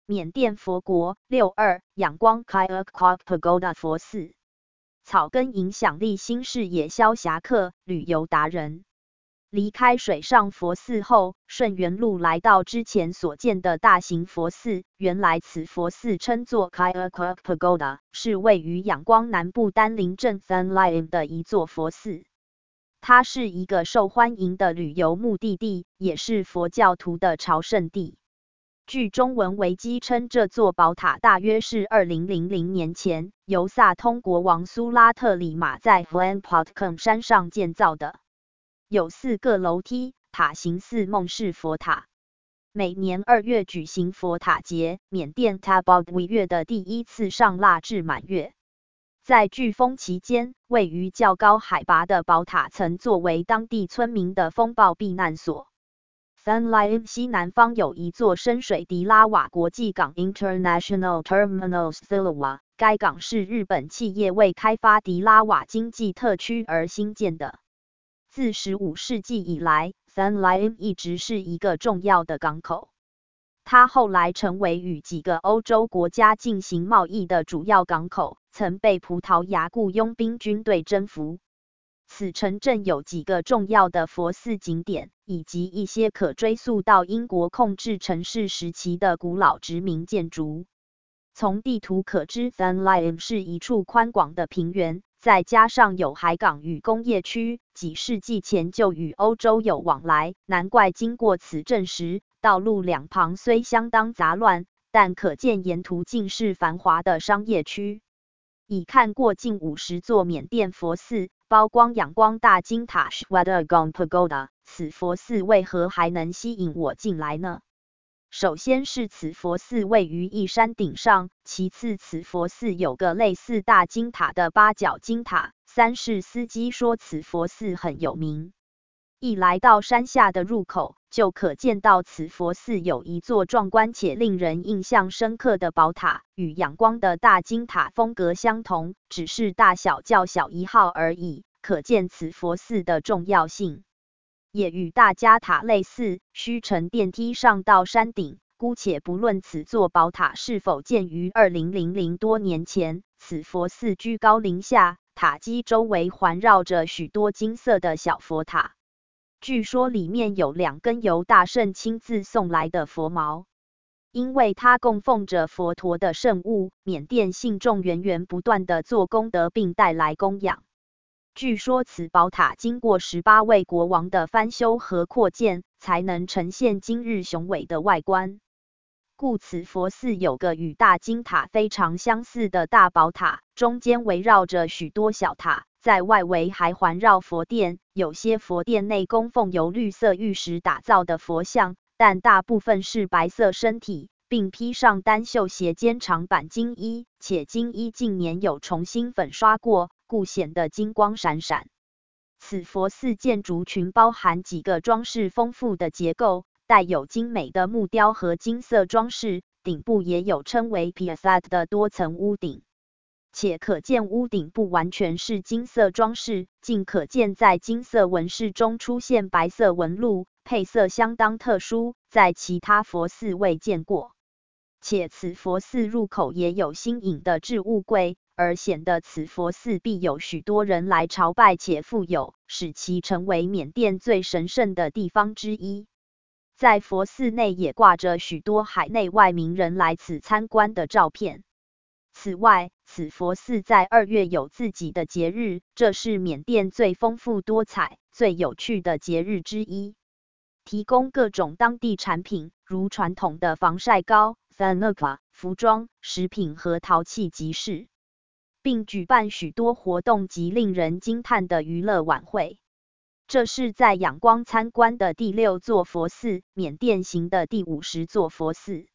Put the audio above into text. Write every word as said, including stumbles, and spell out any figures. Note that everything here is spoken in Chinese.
缅甸佛国。六二仰光 Kyak Kok Pagoda 佛寺。草根影响力新视野萧侠客，旅游达人。离开水上佛寺后，顺原路来到之前所见的大型佛寺。原来此佛寺称作 Kyak Kok Pagoda， 是位于仰光南部丹林镇 Than Liam 的一座佛寺。它是一个受欢迎的旅游目的地，也是佛教徒的朝圣地。据中文维基称，这座宝塔大约是二零零零年前由萨通国王苏拉特里马在 Flanpotcom 山上建造的。有四个楼梯，塔形似梦式佛塔。每年二月举行佛塔节，缅甸 Tabogwi 月的第一次上腊至满月。在飓风期间，位于较高海拔的宝塔曾作为当地村民的风暴避难所。Than Liam 西南方有一座深水迪拉瓦国际港 International Terminal Thilawa， 该港是日本企业为开发迪拉瓦经济特区而兴建的。自十五世纪以来 ，Than Liam 一直是一个重要的港口。它后来成为与几个欧洲国家进行贸易的主要港口，曾被葡萄牙雇佣兵军队征服。此城镇有几个重要的佛寺景点，以及一些可追溯到英国控制城市时期的古老殖民建筑。从地图可知 ，Than Liam 是一处宽广的平原。再加上有海港与工业区，几世纪前就与欧洲有往来，难怪经过此镇时，道路两旁虽相当杂乱，但可见沿途尽是繁华的商业区。已看过近五十座缅甸佛寺，包括仰光大金塔 Shwedagon Pagoda， 此佛寺为何还能吸引我进来呢？首先是此佛寺位于一山顶上，其次此佛寺有个类似大金塔的八角金塔，三是司机说此佛寺很有名。一来到山下的入口，就可见到此佛寺有一座壮观且令人印象深刻的宝塔，与仰光的大金塔风格相同，只是大小较小一号而已，可见此佛寺的重要性。也与大家塔类似，需乘电梯上到山顶。姑且不论此座宝塔是否建于二零零零多年前，此佛寺居高临下，塔基周围环绕着许多金色的小佛塔。据说里面有两根由大圣亲自送来的佛毛，因为他供奉着佛陀的圣物，缅甸信众源源不断地做功德并带来供养。据说此宝塔经过十八位国王的翻修和扩建，才能呈现今日雄伟的外观。故此佛寺有个与大金塔非常相似的大宝塔，中间围绕着许多小塔，在外围还环绕佛殿，有些佛殿内供奉由绿色玉石打造的佛像，但大部分是白色身体，并披上单袖斜肩长版金衣，且金衣近年有重新粉刷过，故显得金光闪闪。此佛寺建筑群包含几个装饰丰富的结构，带有精美的木雕和金色装饰，顶部也有称为 Piazzat 的多层屋顶。且可见屋顶不完全是金色装饰，竟可见在金色纹饰中出现白色纹路，配色相当特殊，在其他佛寺未见过。且此佛寺入口也有新颖的置物柜，而显得此佛寺必有许多人来朝拜且富有，使其成为缅甸最神圣的地方之一。在佛寺内也挂着许多海内外名人来此参观的照片。此外，此佛寺在二月有自己的节日，这是缅甸最丰富多彩、最有趣的节日之一。提供各种当地产品，如传统的防晒膏、Thanuka、服装、食品和陶器集市，并举办许多活动及令人惊叹的娱乐晚会。这是在仰光参观的第六座佛寺，缅甸行的第五十座佛寺。